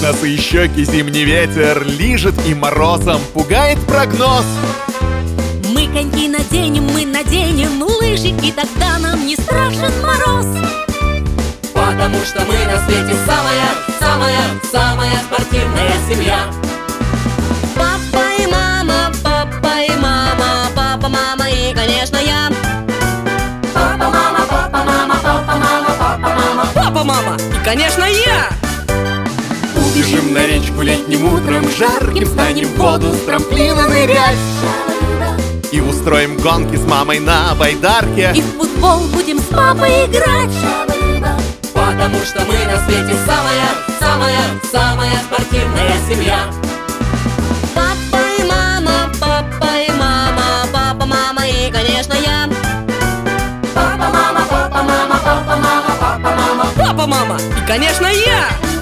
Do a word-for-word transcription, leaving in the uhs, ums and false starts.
Косые щеки зимний ветер лижет и морозом пугает прогноз. Мы коньки наденем, мы наденем лыжи, и тогда нам не страшен мороз. Потому что мы на свете самая, самая, самая спортивная семья. Папа и мама, папа и мама, папа, мама и, конечно, я. Папа, мама, папа, мама, папа, мама, папа, мама, Папа, мама и, конечно, я. Убежим на речку летним утром жарким, станем в воду с трамплина нырять и устроим гонки с мамой на байдарке. И в футбол будем с папой играть. потому что мы на свете самая, самая, самая спортивная семья. Папа и мама, папа и мама, папа, мама и, конечно, я. Папа, мама, папа, мама, папа, мама, папа, мама, Папа, мама и, конечно, я.